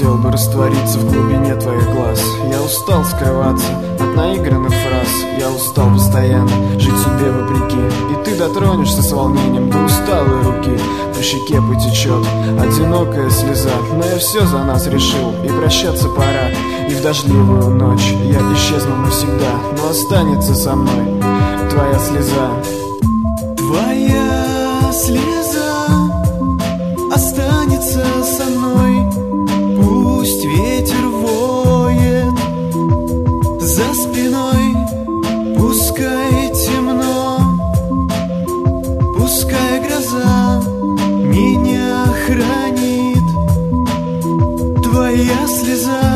хотел бы раствориться в глубине твоих глаз. Я устал скрываться от наигранных фраз. Я устал постоянно жить судьбе вопреки. И ты дотронешься с волнением до усталой руки. По щеке потечет одинокая слеза. Но я все за нас решил, и прощаться пора. И в дождливую ночь я исчезну навсегда, но останется со мной твоя слеза. Твоя слеза останется со мной. Пусть ветер воет за спиной, пускай темно, пускай гроза меня хранит. Твоя слеза.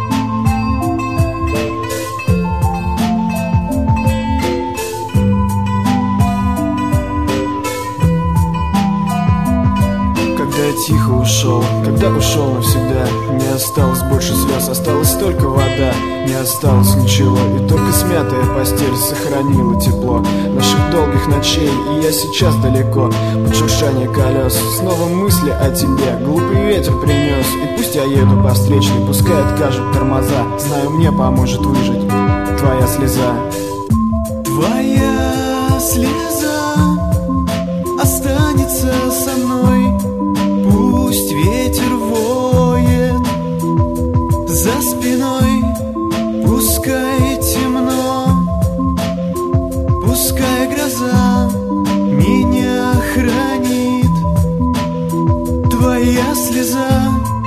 Тихо ушел, когда ушел навсегда. Не осталось больше слез, осталась только вода. Не осталось ничего, и только смятая постель сохранила тепло наших долгих ночей. И я сейчас далеко, под шуршание колес. Снова мысли о тебе глупый ветер принес. И пусть я еду по встречной, пускай откажут тормоза. Знаю, мне поможет выжить твоя слеза. Твоя слеза останется со мной. Пусть ветер воет за спиной, пускай темно, пускай гроза меня хранит. Твоя слеза.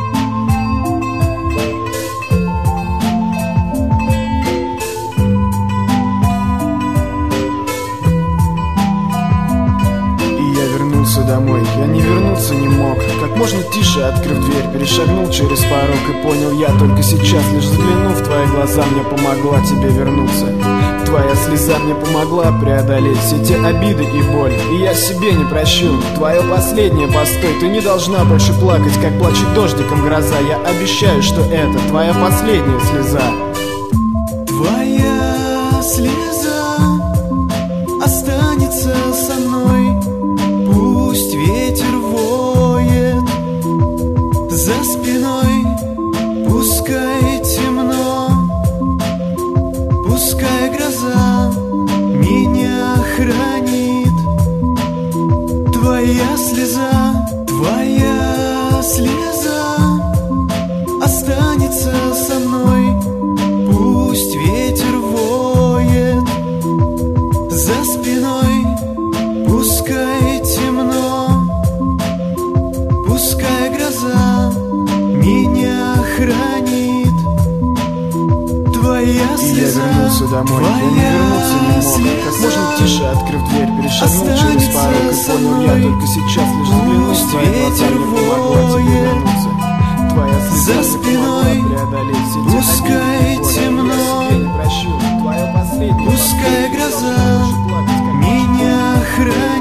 Домой я не вернуться не мог. Как можно тише, открыв дверь, перешагнул через порог. И понял я только сейчас, лишь заглянув в твои глаза, мне помогла тебе вернуться. Твоя слеза мне помогла преодолеть все те обиды и боль. И я себе не прощу твое последнее постой. Ты не должна больше плакать, как плачет дождиком гроза. Я обещаю, что это твоя последняя слеза. Твоя слеза останется со мной. Пусть ветер воет за спиной, пускай темно, пускай гроза меня хранит. Твоя слеза, твоя слеза останется со мной. Пусть ветер воет за спиной, пускай темно, пускай гроза меня хранит. Твоя слеза. И я вернулся домой, я не вернуться не мог. Как можно тише, открыв дверь, перешагнул через порог. И понял я только сейчас, лишь заглянув в твои глаза, мне помогла тебе вернуться. Твоя слеза за спиной, преодолеть все те пускай обиды и темно, я себе не прощу твое последнее, пускай гроза меня хранит.